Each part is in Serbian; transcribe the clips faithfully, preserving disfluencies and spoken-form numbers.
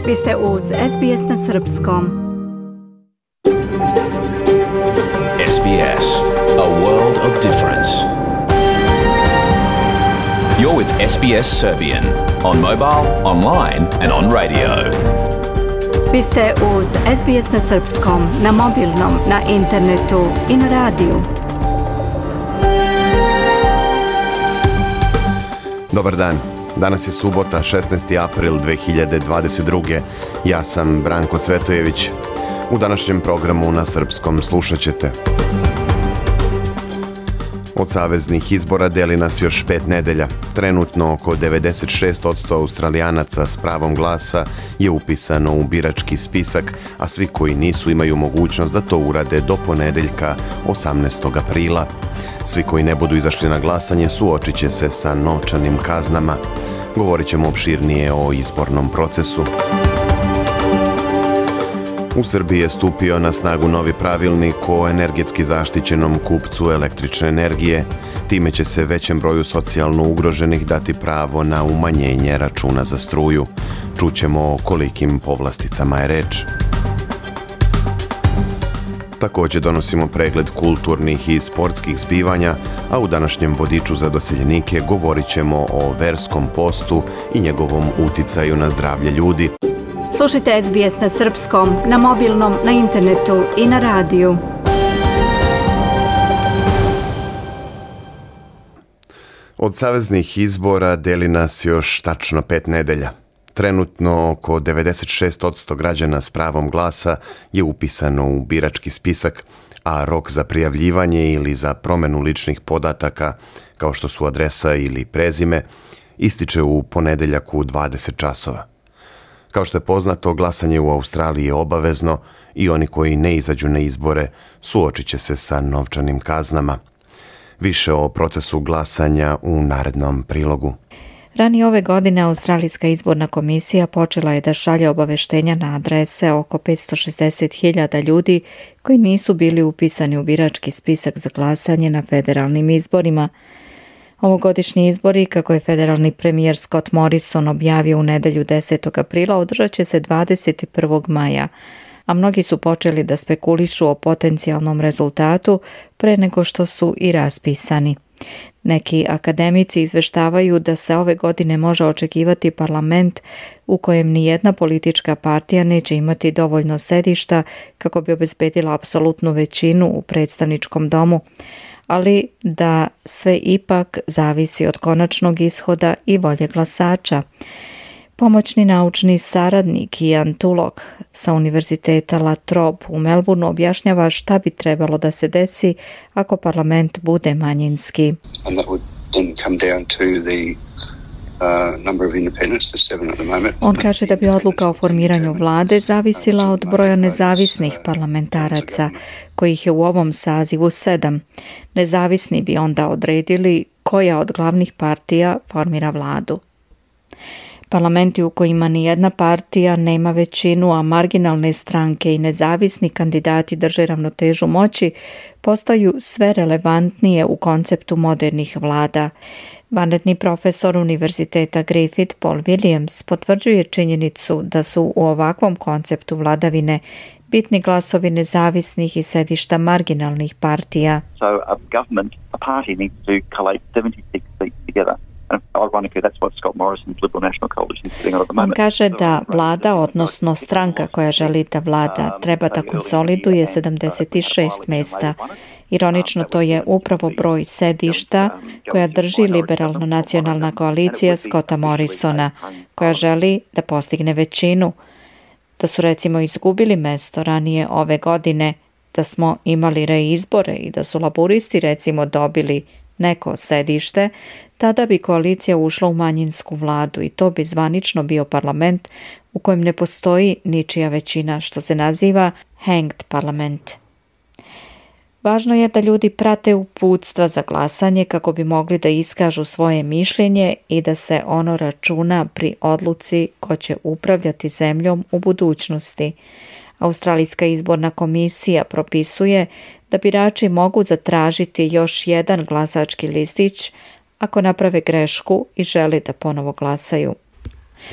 Vi ste uz S B S na srpskom. S B S, a world of difference. You're with S B S Serbian on mobile, online and on radio. Vi ste uz S B S na srpskom, na mobilnom, na internetu i na radiju. Dobar dan. Danas je subota, šesnaesti april dve hiljade dvadeset druge. Ja sam Branko Cvetojević. U današnjem programu na srpskom slušat ćete: od saveznih izbora deli nas još pet nedelja. Trenutno oko devedeset šest posto Australijanaca s pravom glasa je upisano u birački spisak, a svi koji nisu imaju mogućnost da to urade do ponedeljka osamnaestog aprila. Svi koji ne budu izašli na glasanje suočit će se sa novčanim kaznama. Govorit ćemo opširnije o izbornom procesu. U Srbiji je stupio na snagu novi pravilnik o energetski zaštićenom kupcu električne energije. Time će se većem broju socijalno ugroženih dati pravo na umanjenje računa za struju. Čućemo o kolikim povlasticama je reč. Također donosimo pregled kulturnih i sportskih zbivanja, a u današnjem vodiču za doseljenike govorit ćemo o verskom postu i njegovom uticaju na zdravlje ljudi. Slušajte S B S na srpskom, na mobilnom, na internetu i na radiju. Od saveznih izbora deli nas još tačno pet nedelja. Trenutno oko devedeset šest posto građana s pravom glasa je upisano u birački spisak, a rok za prijavljivanje ili za promjenu ličnih podataka, kao što su adresa ili prezime, ističe u ponedeljak u dvadeset časova. Kao što je poznato, glasanje u Australiji je obavezno i oni koji ne izađu na izbore suočit će se sa novčanim kaznama. Više o procesu glasanja u narednom prilogu. Ranije ove godine Australijska izborna komisija počela je da šalje obaveštenja na adrese oko petsto šezdeset hiljada ljudi koji nisu bili upisani u birački spisak za glasanje na federalnim izborima. Ovogodišnji izbori, kako je federalni premijer Scott Morrison objavio u nedelju desetog aprila, održat će se dvadeset prvog maja, a mnogi su počeli da spekulišu o potencijalnom rezultatu pre nego što su i raspisani. Neki akademici izveštavaju da se ove godine može očekivati parlament u kojem nijedna politička partija neće imati dovoljno sedišta kako bi obezbedila apsolutnu većinu u predstavničkom domu, ali da sve ipak zavisi od konačnog ishoda i volje glasača. Pomoćni naučni saradnik Ian Tulloch sa Univerziteta La Trobe u Melbourneu objašnjava šta bi trebalo da se desi ako parlament bude manjinski. On kaže da bi odluka o formiranju vlade zavisila od broja nezavisnih parlamentaraca, kojih je u ovom sazivu sedam. Nezavisni bi onda odredili koja od glavnih partija formira vladu. Parlamenti u kojima nijedna partija nema većinu, a marginalne stranke i nezavisni kandidati drže ravnotežu moći, postaju sve relevantnije u konceptu modernih vlada. Vanredni profesor Univerziteta Griffith Paul Williams potvrđuje činjenicu da su u ovakvom konceptu vladavine bitni glasovi nezavisnih i sedišta marginalnih partija. So a government, a party needs to collate seventy-six seats together. On kaže da vlada, odnosno stranka koja želi da vlada, treba da konsoliduje sedamdeset šest mesta. Ironično, to je upravo broj sedišta koja drži liberalno nacionalna koalicija Scotta Morrisona, koja želi da postigne većinu. Da su recimo izgubili mesto ranije ove godine, da smo imali reizbore i da su laburisti recimo dobili neko sedište, tada bi koalicija ušla u manjinsku vladu i to bi zvanično bio parlament u kojem ne postoji ničija većina, što se naziva hanged parlament. Važno je da ljudi prate uputstva za glasanje kako bi mogli da iskažu svoje mišljenje i da se ono računa pri odluci ko će upravljati zemljom u budućnosti. Australijska izborna komisija propisuje da birači mogu zatražiti još jedan glasački listić ako naprave grešku i žele da ponovo glasaju.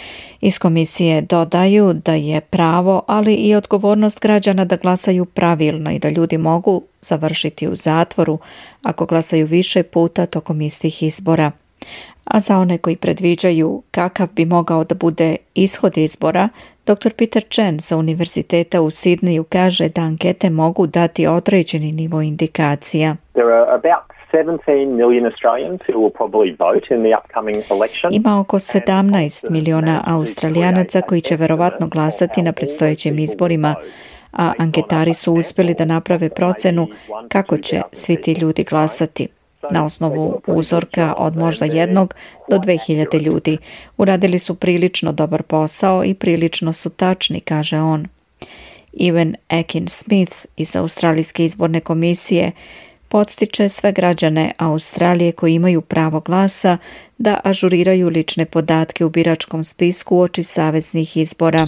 Iz komisije dodaju da je pravo, ali i odgovornost građana da glasaju pravilno i da ljudi mogu završiti u zatvoru ako glasaju više puta tokom istih izbora. A za one koji predviđaju kakav bi mogao da bude ishod izbora, doktor Peter Chen sa Univerziteta u Sidneju kaže da ankete mogu dati određeni nivo indikacija. There are about seventeen million Australians who will probably vote in the upcoming election. Ima oko sedamnaest miliona Australijanaca koji će verovatno glasati na predstojećim izborima, a anketari su uspjeli da naprave procenu kako će svi ti ljudi glasati. Na osnovu uzorka od možda jednog do dve hiljade ljudi. Uradili su prilično dobar posao i prilično su tačni, kaže on. Ewan Akin-Smith iz Australijske izborne komisije podstiče sve građane Australije koji imaju pravo glasa da ažuriraju lične podatke u biračkom spisku uoči saveznih izbora.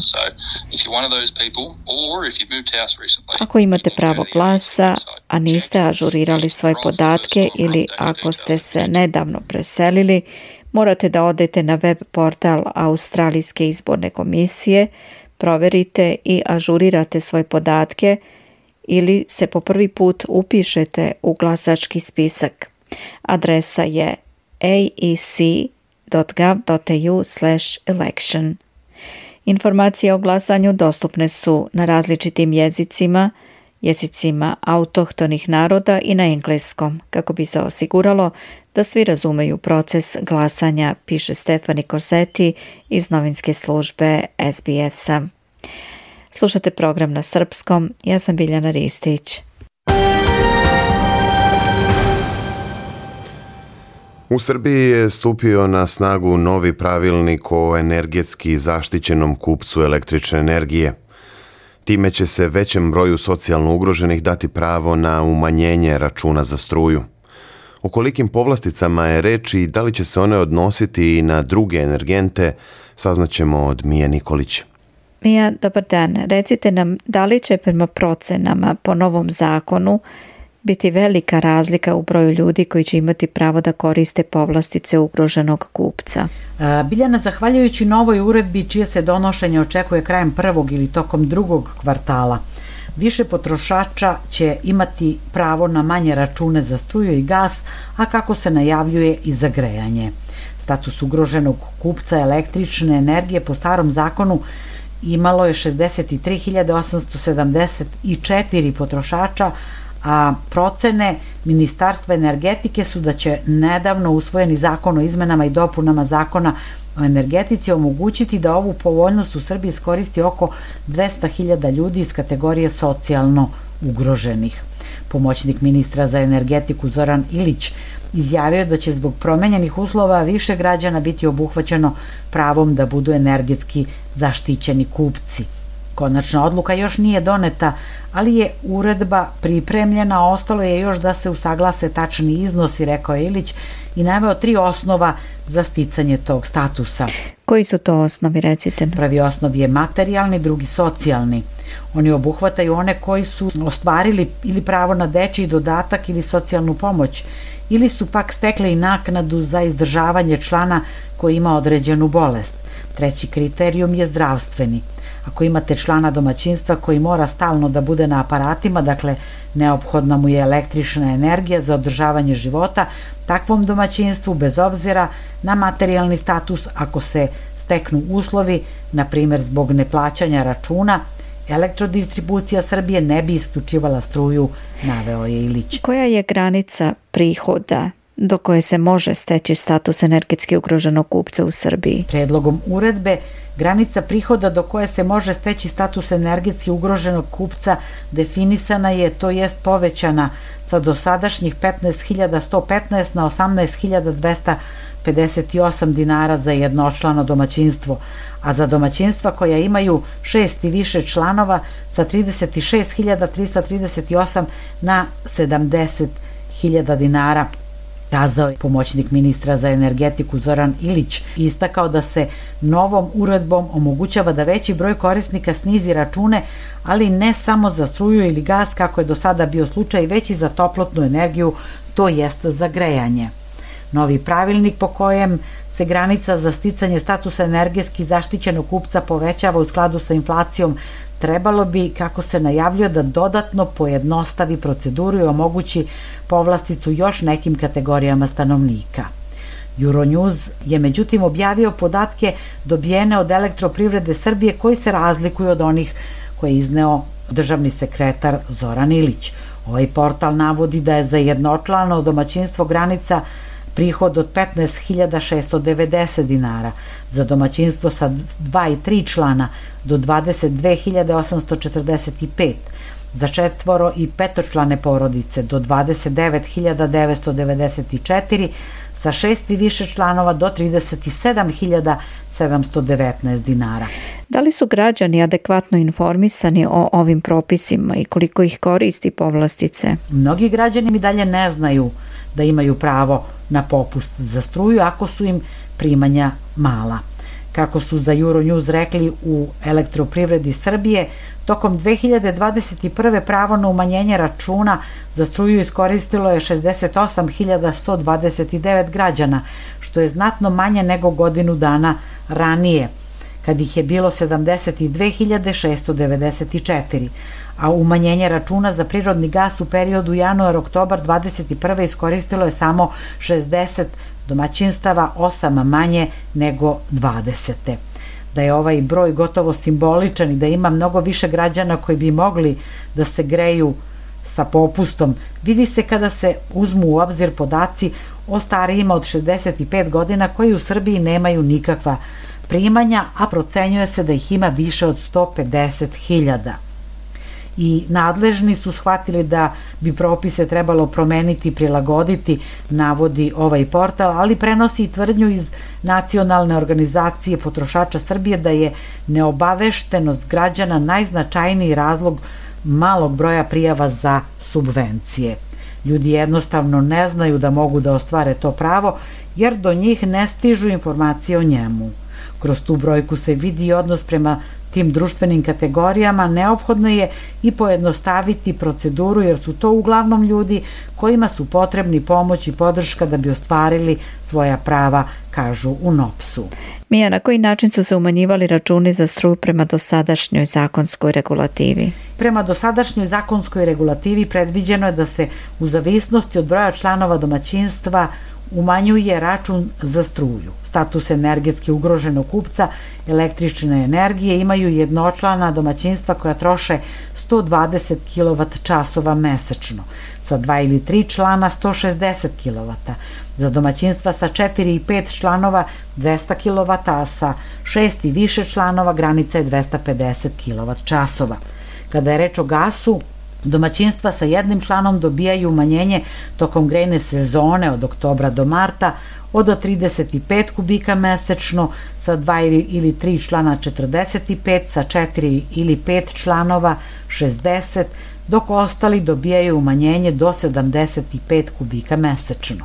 Ako imate pravo glasa, a niste ažurirali svoje podatke ili ako ste se nedavno preselili, morate da odete na web portal Australijske izborne komisije, proverite i ažurirate svoje podatke ili se po prvi put upišete u glasački spisak. Adresa je a e c dot gov dot a u slash election. Informacije o glasanju dostupne su na različitim jezicima, jezicima autohtonih naroda i na engleskom, kako bi se osiguralo da svi razumeju proces glasanja, piše Stefani Corsetti iz novinske službe S B S-a. Slušate program na srpskom, ja sam Biljana Ristić. U Srbiji je stupio na snagu novi pravilnik o energetski zaštićenom kupcu električne energije. Time će se većem broju socijalno ugroženih dati pravo na umanjenje računa za struju. O kolikim povlasticama je reč i da li će se one odnositi i na druge energente, saznaćemo od Mije Nikolić. Mija, dobar dan. Recite nam, da li će prema procenama po novom zakonu biti velika razlika u broju ljudi koji će imati pravo da koriste povlastice ugroženog kupca? Biljana, zahvaljujući novoj uredbi čije se donošenje očekuje krajem prvog ili tokom drugog kvartala, više potrošača će imati pravo na manje račune za struju i gas, a kako se najavljuje i za grejanje. Status ugroženog kupca električne energije po starom zakonu imalo je šezdeset tri hiljade osamsto sedamdeset četiri potrošača, a procene Ministarstva energetike su da će nedavno usvojeni zakon o izmenama i dopunama zakona o energetici omogućiti da ovu povoljnost u Srbiji iskoristi oko dvesta hiljada ljudi iz kategorije socijalno ugroženih. Pomoćnik ministra za energetiku Zoran Ilić izjavio da će zbog promenjenih uslova više građana biti obuhvaćeno pravom da budu energetski zaštićeni kupci. Konačna odluka još nije doneta, ali je uredba pripremljena, ostalo je još da se usaglase tačni iznosi, rekao je Ilić, i naveo tri osnova za sticanje tog statusa. Koji su to osnovi, recite? Prvi osnov je materijalni, drugi socijalni. Oni obuhvataju one koji su ostvarili ili pravo na dečiji dodatak ili socijalnu pomoć, ili su pak stekli i naknadu za izdržavanje člana koji ima određenu bolest. Treći kriterijum je zdravstveni. Ako imate člana domaćinstva koji mora stalno da bude na aparatima, dakle neophodna mu je električna energija za održavanje života, takvom domaćinstvu bez obzira na materijalni status, ako se steknu uslovi, na primjer zbog neplaćanja računa, Elektrodistribucija Srbije ne bi isključivala struju, naveo je Ilić. Koja je granica prihoda do koje se može steći status energetski ugroženog kupca u Srbiji? Predlogom uredbe granica prihoda do koje se može steći status energetski ugroženog kupca definisana je, to jest povećana sa dosadašnjih petnaest hiljada sto petnaest na osamnaest hiljada dvesta pedeset osam dinara za jednočlano domaćinstvo, a za domaćinstva koja imaju šest i više članova sa trideset šest hiljada trista trideset osam na sedamdeset hiljada dinara, kazao je pomoćnik ministra za energetiku Zoran Ilić. Istakao da se novom uredbom omogućava da veći broj korisnika snizi račune, ali ne samo za struju ili gas kako je do sada bio slučaj, već i za toplotnu energiju, to jest za grejanje. Novi pravilnik po kojem se granica za sticanje statusa energetski zaštićenog kupca povećava u skladu sa inflacijom, trebalo bi, kako se najavljuje, da dodatno pojednostavi proceduru i omogući povlasticu još nekim kategorijama stanovnika. Euronews je međutim objavio podatke dobijene od Elektroprivrede Srbije koji se razlikuju od onih koje je izneo državni sekretar Zoran Ilić. Ovaj portal navodi da je za jednočlano domaćinstvo granica prihod od petnaest hiljada šessto devedeset dinara, za domaćinstvo sa dva i tri člana do dvadeset dve hiljade osamsto četrdeset pet, za četvoro i petočlane porodice do dvadeset devet hiljada devetsto devedeset četiri, sa šest i više članova do trideset sedam hiljada sedamsto devetnaest dinara. Da li su građani adekvatno informisani o ovim propisima i koliko ih koristi povlastice? Mnogi građani mi dalje ne znaju da imaju pravo na popust za struju ako su im primanja mala. Kako su za Euronews rekli u Elektroprivredi Srbije, tokom dve hiljade dvadeset prve pravo na umanjenje računa za struju iskoristilo je šezdeset osam hiljada sto dvadeset devet građana, što je znatno manje nego godinu dana ranije, kad ih je bilo sedamdeset dve hiljade šessto devedeset četiri, a umanjenje računa za prirodni gas u periodu januar-oktobar dvadeset prve iskoristilo je samo šezdeset domaćinstava, osam manje nego dvadesete. Da je ovaj broj gotovo simboličan i da ima mnogo više građana koji bi mogli da se greju sa popustom, vidi se kada se uzmu u obzir podaci o starijima od šezdeset pet godina koji u Srbiji nemaju nikakva primanja, a procenjuje se da ih ima više od sto pedeset hiljada. I nadležni su shvatili da bi propise trebalo promeniti, prilagoditi, navodi ovaj portal, ali prenosi i tvrdnju iz Nacionalne organizacije potrošača Srbije da je neobaveštenost građana najznačajniji razlog malog broja prijava za subvencije. Ljudi jednostavno ne znaju da mogu da ostvare to pravo, jer do njih ne stižu informacije o njemu. Kroz tu brojku se vidi odnos prema tim društvenim kategorijama. Neophodno je i pojednostaviti proceduru, jer su to uglavnom ljudi kojima su potrebni pomoć i podrška da bi ostvarili svoja prava, kažu u NOPS-u. Mija, na koji način su se umanjivali računi za struju prema dosadašnjoj zakonskoj regulativi? Prema dosadašnjoj zakonskoj regulativi predviđeno je da se u zavisnosti od broja članova domaćinstva umanjuje račun za struju. Status energetski ugroženog kupca električne energije imaju jednočlana domaćinstva koja troše sto dvadeset kilovat časova mesečno, sa dva ili tri člana sto šezdeset kilovata, za domaćinstva sa četiri i pet članova dvesta kilovata, a sa šest i više članova granica je dvesta pedeset kilovat časova. Kada je reč o gasu, domaćinstva sa jednim članom dobijaju umanjenje tokom grejne sezone od oktobra do marta od trideset pet kubika mesečno, sa dva ili tri člana četrdeset pet, sa četiri ili pet članova šezdeset, dok ostali dobijaju umanjenje do sedamdeset pet kubika mesečno.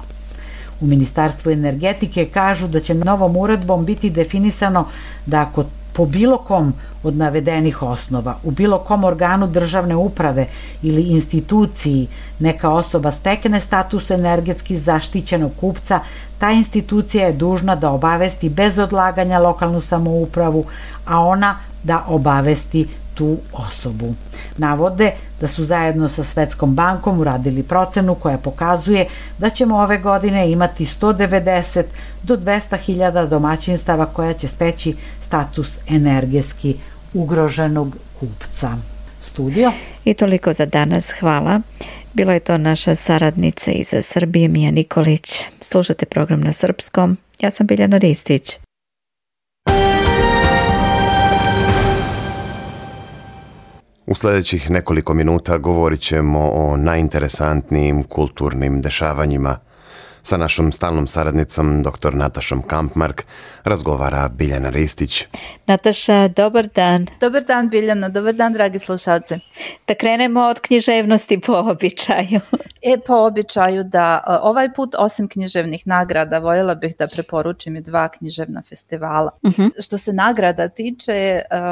U Ministarstvu energetike kažu da će novom uredbom biti definisano da ako po bilo kom od navedenih osnova, u bilo kom organu državne uprave ili instituciji neka osoba stekne status energetski zaštićenog kupca, ta institucija je dužna da obavesti bez odlaganja lokalnu samoupravu, a ona da obavesti tu osobu. Navode da su zajedno sa Svetskom bankom uradili procenu koja pokazuje da ćemo ove godine imati sto devedeset do dvesta hiljada domaćinstava koja će steći status energetski ugroženog kupca. Studio. I toliko za danas, hvala. Bila je to naša saradnica iz Srbije, Mija Nikolić. Slušate program na srpskom. Ja sam Biljana Ristić. U sljedećih nekoliko minuta govorit ćemo o najinteresantnijim kulturnim dešavanjima. Sa našom stalnom saradnicom, doktor Natašom Kampmark, razgovara Biljana Ristić. Nataša, dobar dan. Dobar dan, Biljana, dobar dan, dragi slušalci. Da krenemo od književnosti po običaju. E, po običaju da ovaj put, osim književnih nagrada, voljela bih da preporučim i dva književna festivala. Uh-huh. Što se nagrada tiče, um,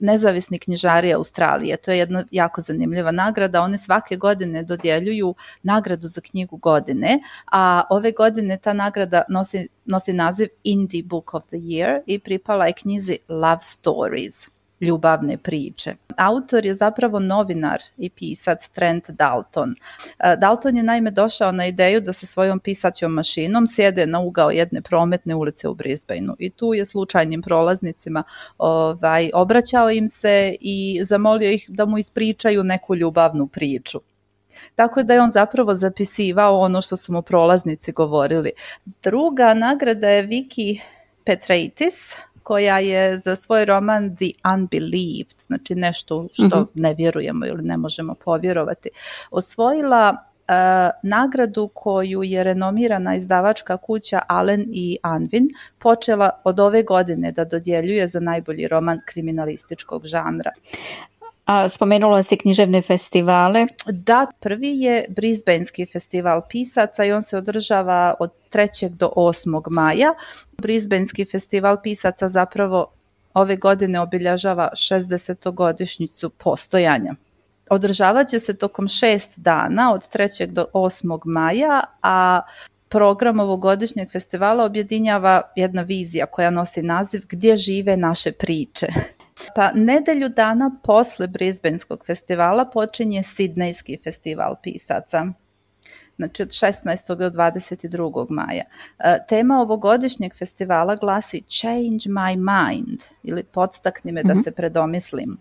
nezavisni knjižari Australije. To je jedna jako zanimljiva nagrada. Oni svake godine dodjeljuju nagradu za knjigu godine, a ove godine ta nagrada nosi, nosi naziv Indie Book of the Year i pripala je knjizi Love Stories, ljubavne priče. Autor je zapravo novinar i pisac Trent Dalton. Dalton je naime došao na ideju da sa svojom pisaćom mašinom sjede na ugao jedne prometne ulice u Brisbaneu i tu je slučajnim prolaznicima ovaj, obraćao im se i zamolio ih da mu ispričaju neku ljubavnu priču. Tako da je on zapravo zapisivao ono što su mu prolaznici govorili. Druga nagrada je Vicky Petraitis, koja je za svoj roman The Unbelieved, znači nešto što mm-hmm. ne vjerujemo ili ne možemo povjerovati, osvojila uh, nagradu koju je renomirana izdavačka kuća Allen i Unwin počela od ove godine da dodjeljuje za najbolji roman kriminalističkog žanra. A spomenula si književne festivale? Da, prvi je Brisbanski festival pisaca i on se održava od trećeg do osmog maja. Brisbanski festival pisaca zapravo ove godine obilježava šezdesetogodišnjicu postojanja. Održavat će se tokom šest dana od trećeg do osmog maja, a program ovogodišnjeg festivala objedinjava jedna vizija koja nosi naziv Gdje žive naše priče. Pa nedelju dana posle Brisbaneskog festivala počinje Sidnejski festival pisaca, znači od šesnaestog do dvadeset drugog maja. E, tema ovogodišnjeg festivala glasi Change my mind ili podstakni me mm-hmm. da se predomislim.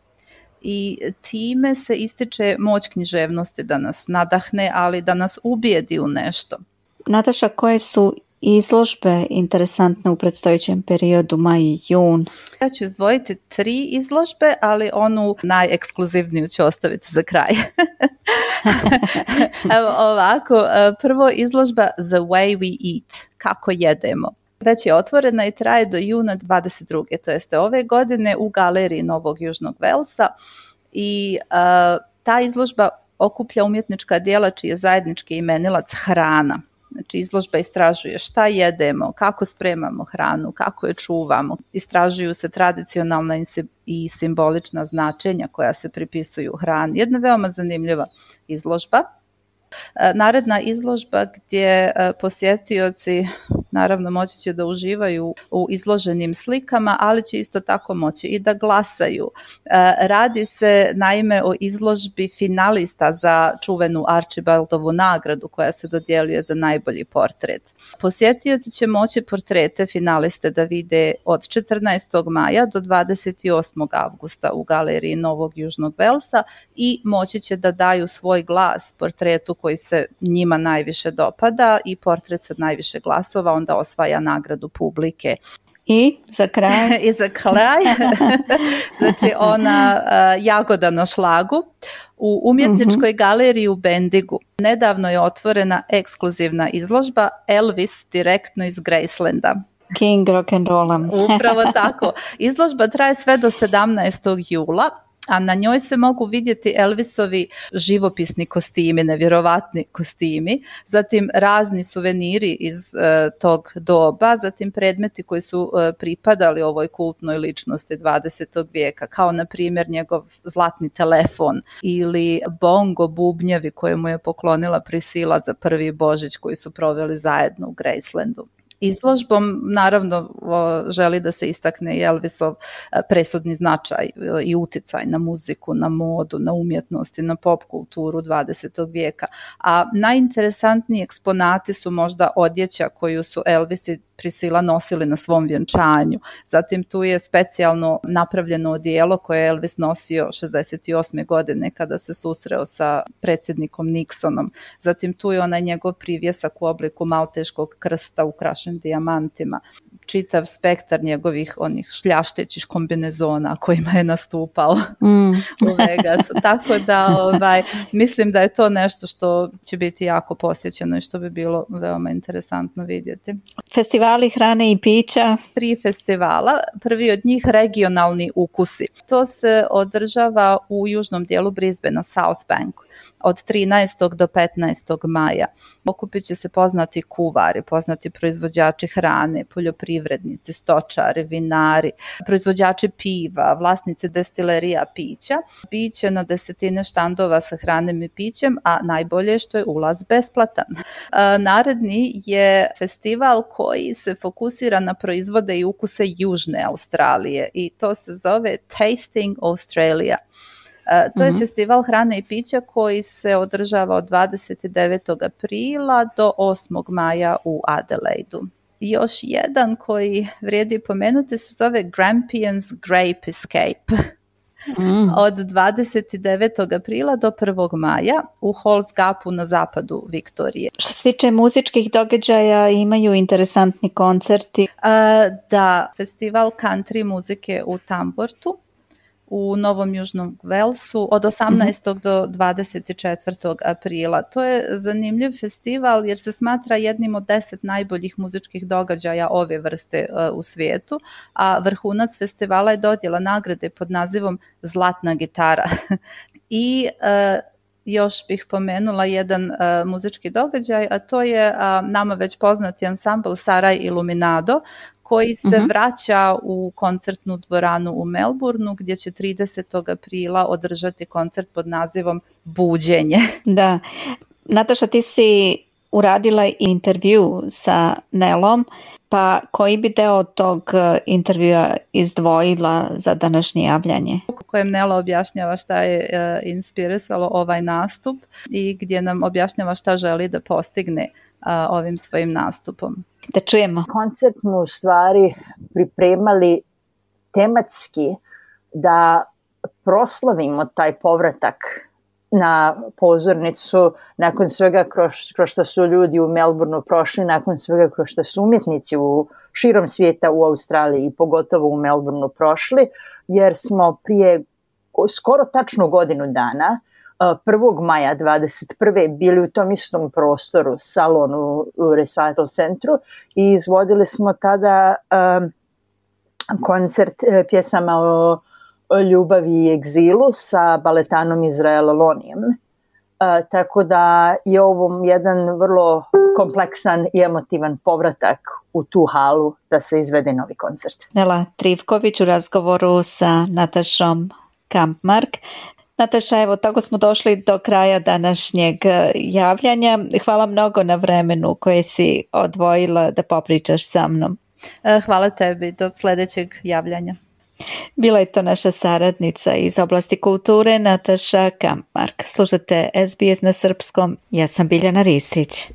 I time se ističe moć književnosti da nas nadahne, ali da nas ubijedi u nešto. Nataša, koje su izložbe interesantne u predstojećem periodu maj i jun? Ja ću izdvojiti tri izložbe, ali onu najekskluzivniju ću ostaviti za kraj. Evo ovako, prvo izložba The Way We Eat, kako jedemo. Već je otvorena i traje do juna dvadeset druge to jeste ove godine u galeriji Novog Južnog Velsa i uh, ta izložba okuplja umjetnička djela čiji je zajednički imenilac hrana. Znači izložba istražuje šta jedemo, kako spremamo hranu, kako je čuvamo. Istražuju se tradicionalna i simbolična značenja koja se pripisuju hrani. Jedna veoma zanimljiva izložba. Naredna izložba gdje posjetioci naravno moći će da uživaju u izloženim slikama, ali će isto tako moći i da glasaju. Radi se naime o izložbi finalista za čuvenu Archibaldovu nagradu koja se dodjeljuje za najbolji portret. Posjetioci će moći portrete finaliste da vide od četrnaestog maja do dvadeset osmog avgusta u galeriji Novog Južnog Velsa i moći će da daju svoj glas portretu koji se njima najviše dopada i portret sa najviše glasova onda osvaja nagradu publike. I za kraj? I za kraj, znači ona uh, Jagoda na šlagu u umjetničkoj uh-huh. galeriji u Bendigu. Nedavno je otvorena ekskluzivna izložba Elvis direktno iz Gracelanda. King rock'n'rolla. Upravo tako. Izložba traje sve do sedamnaestog jula, a na njoj se mogu vidjeti Elvisovi živopisni kostimi, nevjerovatni kostimi, zatim razni suveniri iz e, tog doba, zatim predmeti koji su e, pripadali ovoj kultnoj ličnosti dvadesetog vijeka, kao na primjer njegov zlatni telefon ili bongo bubnjevi koje mu je poklonila Priscilla za prvi Božić koji su proveli zajedno u Gracelandu. Izložbom naravno želi da se istakne i Elvisov presudni značaj i uticaj na muziku, na modu, na umjetnost i na pop kulturu dvadesetog vijeka. A najinteresantniji eksponati su možda odjeća koju su Elvis i Priscilla nosili na svom vjenčanju. Zatim tu je specijalno napravljeno odijelo koje je Elvis nosio šezdeset osme godine kada se susreo sa predsjednikom Nixonom. Zatim tu je onaj njegov privjesak u obliku malteškog krsta ukrašen dijamantima. Čitav spektar njegovih onih šljaštećih kombinezona kojima je nastupao mm. u Vegasu. Tako da ovaj, mislim da je to nešto što će biti jako posjećeno i što bi bilo veoma interesantno vidjeti. Festivali hrane i pića. Tri festivala. Prvi od njih regionalni ukusi. To se održava u južnom dijelu Brisbanea, South Banku. od trinaestog do petnaestog maja. Okupit će se poznati kuvari, poznati proizvođači hrane, poljoprivrednici, stočari, vinari, proizvođači piva, vlasnici destilerija pića. Biće na desetine štandova sa hranom i pićem, a najbolje je što je ulaz besplatan. Naredni je festival koji se fokusira na proizvode i ukuse Južne Australije i to se zove Tasting Australia. To je mm-hmm. festival hrane i pića koji se održava od dvadeset devetog aprila do osmog maja u Adelaidu. Još jedan koji vrijedi pomenuti se zove Grampians Grape Escape. Mm. Od dvadeset devetog aprila do prvog maja u Halls Gapu na zapadu Viktorije. Što se tiče muzičkih događaja, imaju interesantni koncerti. Uh, da, festival country muzike u Tamworthu u Novom Južnom Velsu od osamnaestog Mm-hmm. do dvadeset četvrtog aprila. To je zanimljiv festival jer se smatra jednim od deset najboljih muzičkih događaja ove vrste uh, u svijetu, a vrhunac festivala je dodjela nagrade pod nazivom Zlatna gitara. I uh, još bih pomenula jedan uh, muzički događaj, a to je uh, nama već poznati ansambl Saraj Iluminado, koji se uh-huh. vraća u koncertnu dvoranu u Melbourneu gdje će tridesetog aprila održati koncert pod nazivom Buđenje. Da. Nataša, ti si uradila intervju sa Nelom, pa koji bi deo tog intervjua izdvojila za današnje javljanje? U kojem Nela objašnjava šta je e, inspirisalo ovaj nastup i gdje nam objašnjava šta želi da postigne a, ovim svojim nastupom. Da čujemo. Koncert smo u stvari pripremali tematski da proslavimo taj povratak na pozornicu nakon svega kroz, kroz što su ljudi u Melbourneu prošli, nakon svega kroz što su umjetnici u širom svijeta u Australiji i pogotovo u Melbourneu prošli, jer smo prije skoro tačno godinu dana prvog maja dvadeset prve bili u tom istom prostoru, salonu u Recital centru i izvodili smo tada um, koncert pjesama o, o ljubavi i egzilu sa baletanom Izrael Alonijem. Uh, tako da je ovo jedan vrlo kompleksan i emotivan povratak u tu halu da se izvede novi koncert. Nela Trivković u razgovoru sa Natašom Kampmark. Nataša, evo, tako smo došli do kraja današnjeg javljanja. Hvala mnogo na vremenu koje si odvojila da popričaš sa mnom. Hvala tebi, do sljedećeg javljanja. Bila je to naša saradnica iz oblasti kulture Nataša Kampmark. Slušate S B S na srpskom, ja sam Biljana Ristić.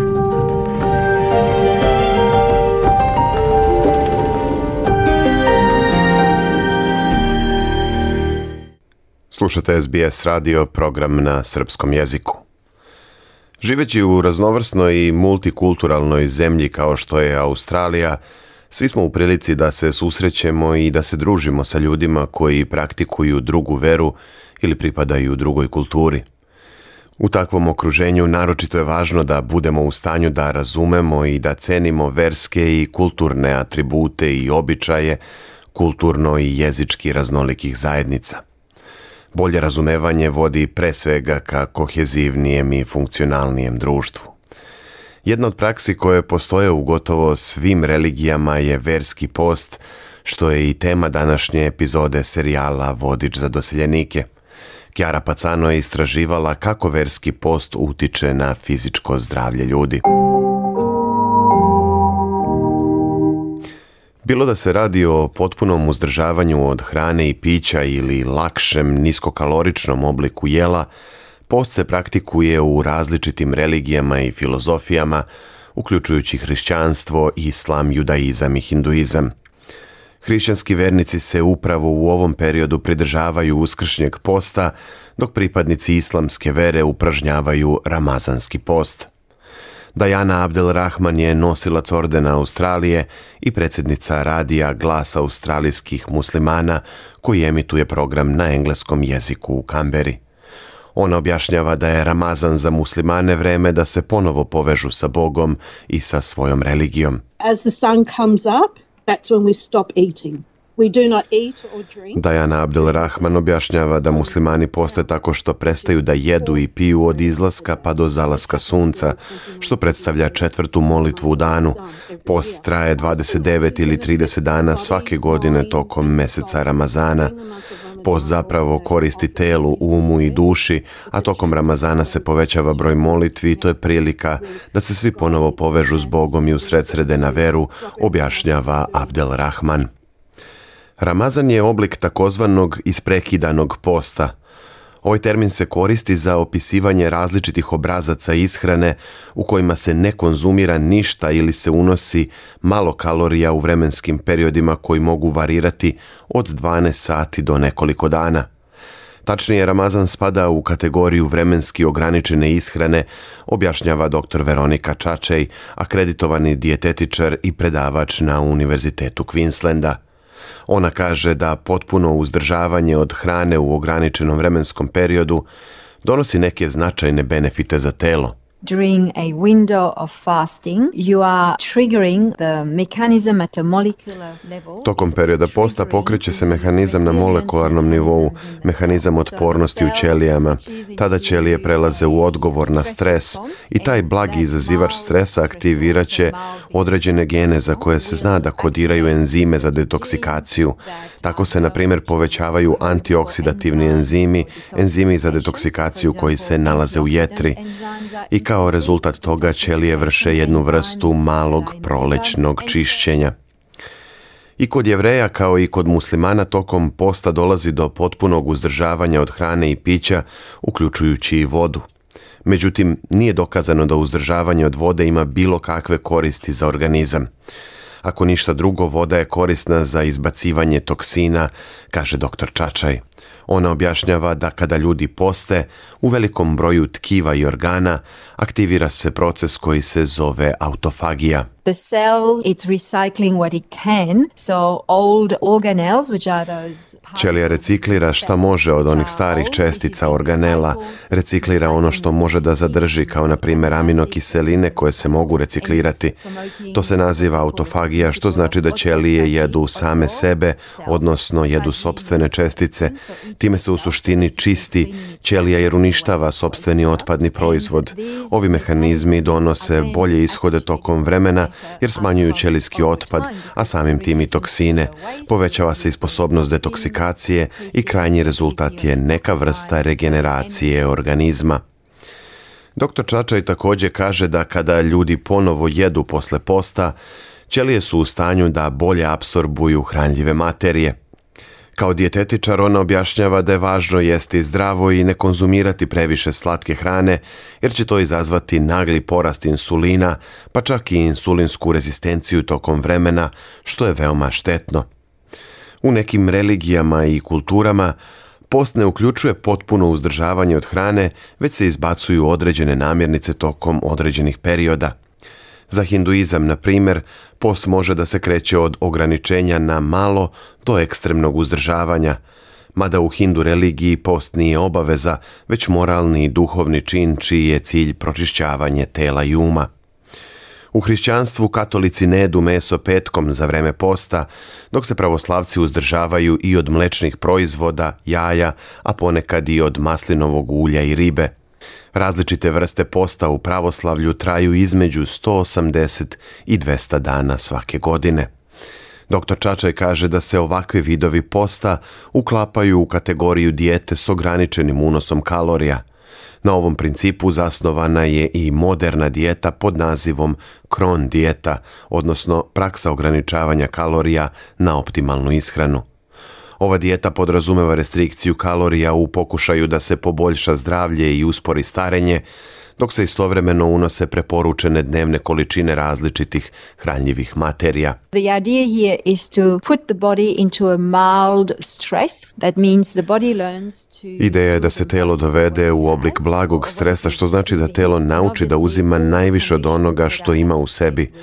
Slušate S B S radio, program na srpskom jeziku. Živeći u raznovrsnoj i multikulturalnoj zemlji kao što je Australija, svi smo u prilici da se susrećemo i da se družimo sa ljudima koji praktikuju drugu veru ili pripadaju drugoj kulturi. U takvom okruženju naročito je važno da budemo u stanju da razumemo i da cenimo verske i kulturne atribute i običaje kulturno i jezički raznolikih zajednica. Bolje razumevanje vodi pre svega ka kohezivnijem i funkcionalnijem društvu. Jedna od praksi koje postoje u gotovo svim religijama je verski post, što je i tema današnje epizode serijala Vodič za doseljenike. Chiara Pacano je istraživala kako verski post utiče na fizičko zdravlje ljudi. Bilo da se radi o potpunom uzdržavanju od hrane i pića ili lakšem niskokaloričnom obliku jela, post se praktikuje u različitim religijama i filozofijama, uključujući hrišćanstvo, islam, judaizam i hinduizam. Hrišćanski vernici se upravo u ovom periodu pridržavaju uskršnjeg posta, dok pripadnici islamske vere upražnjavaju ramazanski post. Diana Abdelrahman je nosilac ordena Australije i predsjednica radija Glas australijskih muslimana koji emituje program na engleskom jeziku u Kamberi. Ona objašnjava da je Ramazan za muslimane vreme da se ponovo povežu sa Bogom i sa svojom religijom. As the sun comes up, that's when we stop eating. Dajana Abdelrahman objašnjava da muslimani poste tako što prestaju da jedu i piju od izlaska pa do zalaska sunca, što predstavlja četvrtu molitvu u danu. Post traje dvadeset devet ili trideset dana svake godine tokom meseca Ramazana. Post zapravo koristi telu, umu i duši, a tokom Ramazana se povećava broj molitvi i to je prilika da se svi ponovo povežu s Bogom i usredsrede na veru, objašnjava Abdelrahman. Ramazan je oblik takozvanog isprekidanog posta. Ovaj termin se koristi za opisivanje različitih obrazaca ishrane u kojima se ne konzumira ništa ili se unosi malo kalorija u vremenskim periodima koji mogu varirati od dvanaest sati do nekoliko dana. Tačnije, Ramazan spada u kategoriju vremenski ograničene ishrane, objašnjava doktor Veronika Čačej, akreditovani dijetetičar i predavač na Univerzitetu Queenslanda. Ona kaže da potpuno uzdržavanje od hrane u ograničenom vremenskom periodu donosi neke značajne benefite za telo. During a window of fasting, you are triggering the mechanism at a molecular level. Tokom perioda posta pokreće se mehanizam na molekularnom nivou, mehanizam otpornosti u ćelijama. Tada ćelije prelaze u odgovor na stres i taj blagi izazivač stresa aktivirat će određene gene za koje se zna da kodiraju enzime za detoksikaciju. Tako se, na primjer, povećavaju antioksidativni enzimi, enzimi za detoksikaciju koji se nalaze u jetri. I kao rezultat toga ćelije vrše jednu vrstu malog prolećnog čišćenja. I kod Jevreja kao i kod muslimana tokom posta dolazi do potpunog uzdržavanja od hrane i pića, uključujući i vodu. Međutim, nije dokazano da uzdržavanje od vode ima bilo kakve koristi za organizam. Ako ništa drugo, voda je korisna za izbacivanje toksina, kaže doktor Čačaj. Ona objašnjava da kada ljudi poste, u velikom broju tkiva i organa aktivira se proces koji se zove autofagija. The cell it's recycling what it can, so old organelles, which are those... Ćelija reciklira šta može od onih starih čestica organela, reciklira ono što može da zadrži, kao na primjer aminokiseline koje se mogu reciklirati. To se naziva autofagija, što znači da ćelije jedu same sebe, odnosno jedu sopstvene čestice. Time se u suštini čisti ćelija jer uništava sopstveni otpadni proizvod. Ovi mehanizmi donose bolje ishode tokom vremena jer smanjuju ćelijski otpad, a samim tim i toksine. Povećava se i sposobnost detoksikacije i krajnji rezultat je neka vrsta regeneracije organizma. doktor Čačaj također kaže da kada ljudi ponovo jedu posle posta, ćelije su u stanju da bolje apsorbuju hranljive materije. Kao dijetetičar ona objašnjava da je važno jesti zdravo i ne konzumirati previše slatke hrane, jer će to izazvati nagli porast insulina, pa čak i insulinsku rezistenciju tokom vremena, što je veoma štetno. U nekim religijama i kulturama post ne uključuje potpuno uzdržavanje od hrane, već se izbacuju određene namirnice tokom određenih perioda. Za hinduizam, na primjer, post može da se kreće od ograničenja na malo do ekstremnog uzdržavanja, mada u hindu religiji post nije obaveza, već moralni i duhovni čin čiji je cilj pročišćavanje tela i uma. U hrišćanstvu katolici ne jedu meso petkom za vreme posta, dok se pravoslavci uzdržavaju i od mlečnih proizvoda, jaja, a ponekad i od maslinovog ulja i ribe. Različite vrste posta u pravoslavlju traju između sto osamdeset i dvesta dana svake godine. doktor Čačaj kaže da se ovakvi vidovi posta uklapaju u kategoriju dijete s ograničenim unosom kalorija. Na ovom principu zasnovana je i moderna dijeta pod nazivom Crohn dijeta, odnosno praksa ograničavanja kalorija na optimalnu ishranu. Ova dijeta podrazumeva restrikciju kalorija u pokušaju da se poboljša zdravlje i uspori starenje, dok se istovremeno unose preporučene dnevne količine različitih hranljivih materija. The idea here is to put the body into a mild stress. That means the body learns to... Ideja je da se telo dovede u oblik blagog stresa, što znači da telo nauči da uzima najviše od onoga što ima u sebi.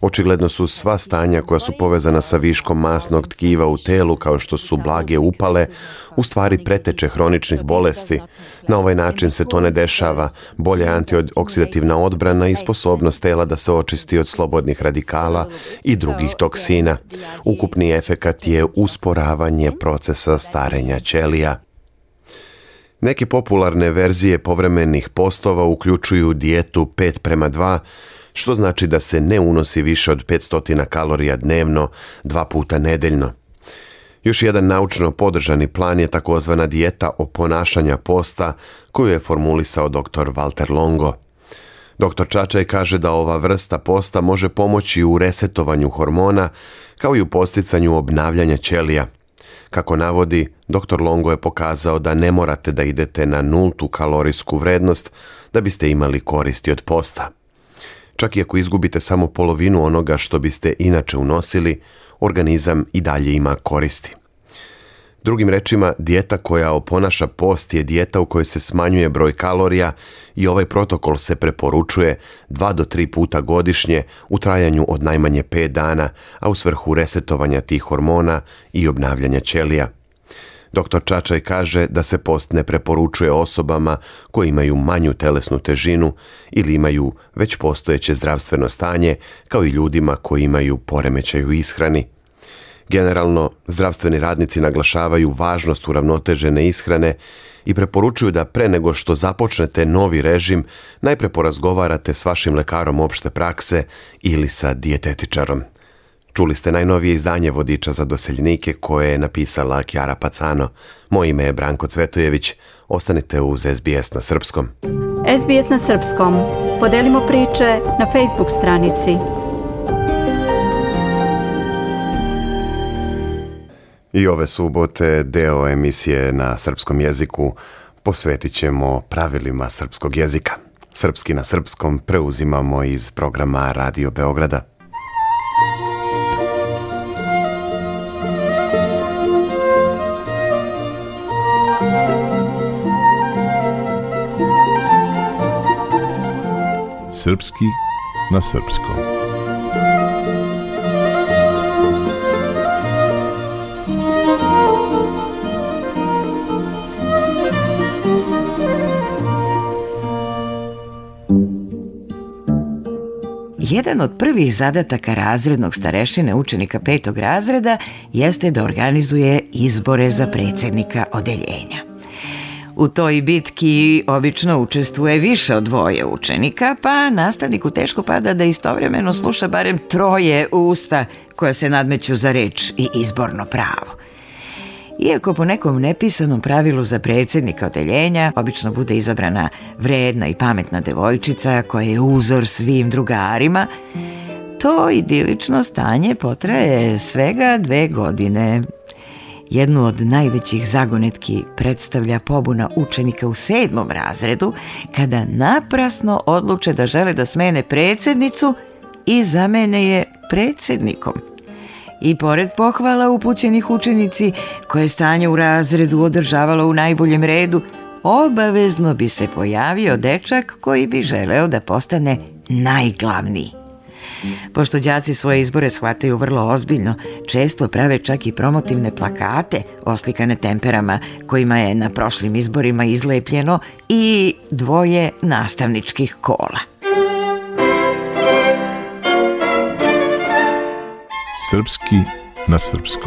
Očigledno su sva stanja koja su povezana sa viškom masnog tkiva u telu, kao što su blage upale, u stvari preteče hroničnih bolesti. Na ovaj način se to ne dešava. Bolja je antioksidativna odbrana i sposobnost tela da se očisti od slobodnih radikala i drugih toksina. Ukupni efekat je usporavanje procesa starenja ćelija. Neke popularne verzije povremenih postova uključuju dijetu pet prema dva, što znači da se ne unosi više od petsto kalorija dnevno, dva puta nedeljno. Još jedan naučno podržani plan je takozvana dijeta oponašanja posta, koju je formulisao doktor Walter Longo. doktor Čačaj kaže da ova vrsta posta može pomoći u resetovanju hormona, kao i u posticanju obnavljanja ćelija. Kako navodi, doktor Longo je pokazao da ne morate da idete na nultu kalorijsku vrednost da biste imali koristi od posta. Čak i ako izgubite samo polovinu onoga što biste inače unosili, organizam i dalje ima koristi. Drugim rečima, dijeta koja oponaša post je dijeta u kojoj se smanjuje broj kalorija i ovaj protokol se preporučuje dva do tri puta godišnje u trajanju od najmanje pet dana, a u svrhu resetovanja tih hormona i obnavljanja ćelija. doktor Čačaj kaže da se post ne preporučuje osobama koje imaju manju telesnu težinu ili imaju već postojeće zdravstveno stanje, kao i ljudima koji imaju poremećaj u ishrani. Generalno, zdravstveni radnici naglašavaju važnost uravnotežene ishrane i preporučuju da pre nego što započnete novi režim, najpre porazgovarate s vašim lekarom opšte prakse ili sa dijetetičarom. Čuli ste najnovije izdanje vodiča za doseljenike koje je napisala Kjara Pacano. Moje ime je Branko Cvetojević. Ostanite uz S B S na srpskom. S B S na srpskom. Podelimo priče na Facebook stranici. I ove subote deo emisije na srpskom jeziku posvetit ćemo pravilima srpskog jezika. Srpski na srpskom preuzimamo iz programa Radio Beograda. Srpski na srpskom. Jedan od prvih zadataka razrednog starešine učenika petog razreda jeste da organizuje izbore za predsjednika odeljenja. U toj bitki obično učestvuje više od dvoje učenika, pa nastavniku teško pada da istovremeno sluša barem troje usta koja se nadmeću za reč i izborno pravo. Iako po nekom nepisanom pravilu za predsjednika odeljenja obično bude izabrana vredna i pametna devojčica koja je uzor svim drugarima, to idilično stanje potraje svega dve godine. Jednu od najvećih zagonetki predstavlja pobuna učenika u sedmom razredu kada naprasno odluče da žele da smene predsjednicu i zamene je predsjednikom. I pored pohvala upućenih učenici koje stanje u razredu održavalo u najboljem redu, obavezno bi se pojavio dečak koji bi želeo da postane najglavniji. Pošto đaci svoje izbore shvataju vrlo ozbiljno, često prave čak i promotivne plakate oslikane temperama kojima je na prošlim izborima izlepljeno i dvoje nastavničkih kola. Srpski na srpskom.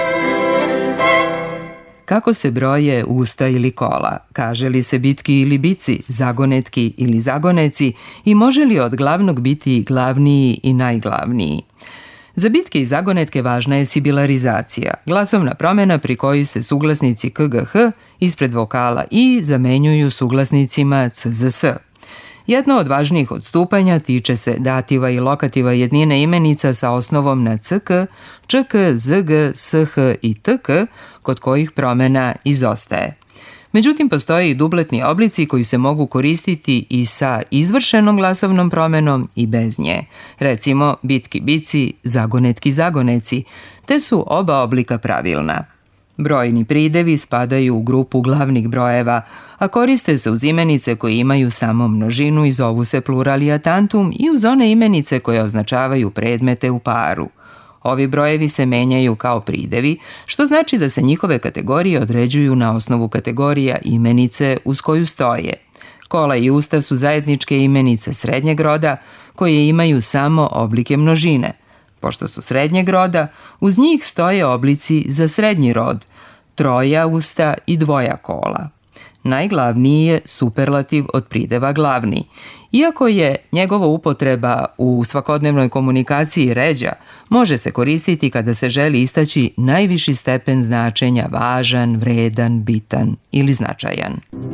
Kako se broje usta ili kola? Kaže li se bitki ili bici, zagonetki ili zagoneci i može li od glavnog biti glavniji i najglavniji? Za bitke i zagonetke važna je sibilarizacija, glasovna promjena pri kojoj se suglasnici k g h ispred vokala i zamenjuju suglasnicima c z s. Jedno od važnijih odstupanja tiče se dativa i lokativa jednine imenica sa osnovom na ck, čk, zg, sh i tk, kod kojih promjena izostaje. Međutim, postoje i dubletni oblici koji se mogu koristiti i sa izvršenom glasovnom promjenom i bez nje. Recimo, bitki bici, zagonetki zagoneci, te su oba oblika pravilna. Brojni pridevi spadaju u grupu glavnih brojeva, a koriste se uz imenice koje imaju samo množinu i zovu se pluralia tantum i uz one imenice koje označavaju predmete u paru. Ovi brojevi se menjaju kao pridevi, što znači da se njihove kategorije određuju na osnovu kategorija imenice uz koju stoje. Kola i usta su zajedničke imenice srednjeg roda koje imaju samo oblike množine. Pošto su srednjeg roda, uz njih stoje oblici za srednji rod, troja usta i dvoja kola. Najglavniji je superlativ od prideva glavni. Iako je njegova upotreba u svakodnevnoj komunikaciji ređa, može se koristiti kada se želi istaći najviši stepen značenja važan, vredan, bitan ili značajan.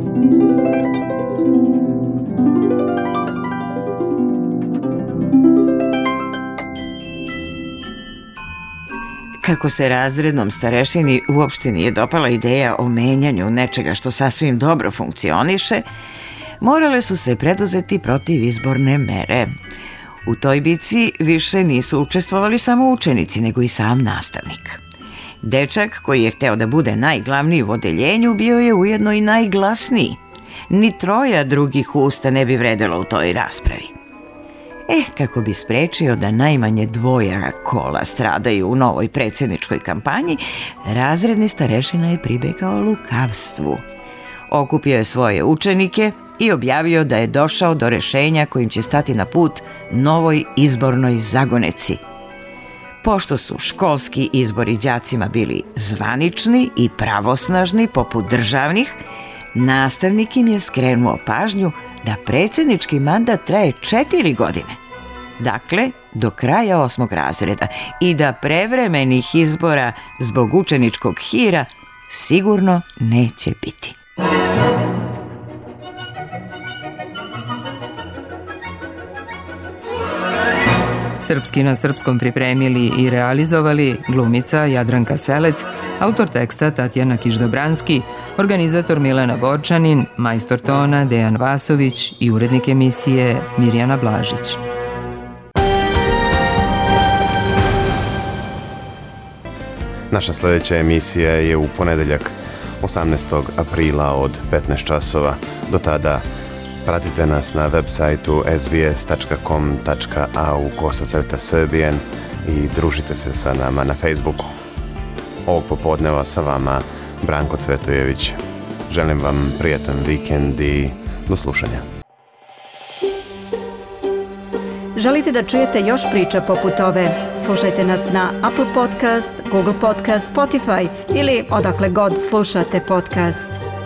Kako se razrednom starešini uopšte nije dopala ideja o menjanju nečega što sasvim dobro funkcioniše, morale su se preduzeti protivizborne mere. U toj bici više nisu učestvovali samo učenici, nego i sam nastavnik. Dečak koji je hteo da bude najglavniji u odeljenju bio je ujedno i najglasniji. Ni troja drugih usta ne bi vredelo u toj raspravi. Eh, kako bi sprečio da najmanje dvoja kola stradaju u novoj predsjedničkoj kampanji, razredni starešina je pribegao lukavstvu. Okupio je svoje učenike i objavio da je došao do rešenja kojim će stati na put novoj izbornoj zagoneci. Pošto su školski izbori đacima bili zvanični i pravosnažni poput državnih, nastavnik im je skrenuo pažnju da predsjednički mandat traje četiri godine. Dakle, do kraja osmog razreda i da prevremenih izbora zbog učeničkog hira sigurno neće biti. Srpski na srpskom pripremili i realizovali glumica Jadranka Selec, autor teksta Tatjana Kiš-Dobranski, organizator Milena Borčanin, majstor tona Dejan Vasović i urednik emisije Mirjana Blažić. Naša sljedeća emisija je u ponedeljak osamnaestog aprila od petnaest časova. Do tada pratite nas na web sajtu s b s tačka com tačka a u kosacrta Serbian i družite se sa nama na Facebooku. Ovog popodneva sa vama Branko Cvetojević. Želim vam prijatan vikend i do slušanja. Želite da čujete još priča poput ove? Slušajte nas na Apple Podcast, Google Podcast, Spotify ili odakle god slušate podcast.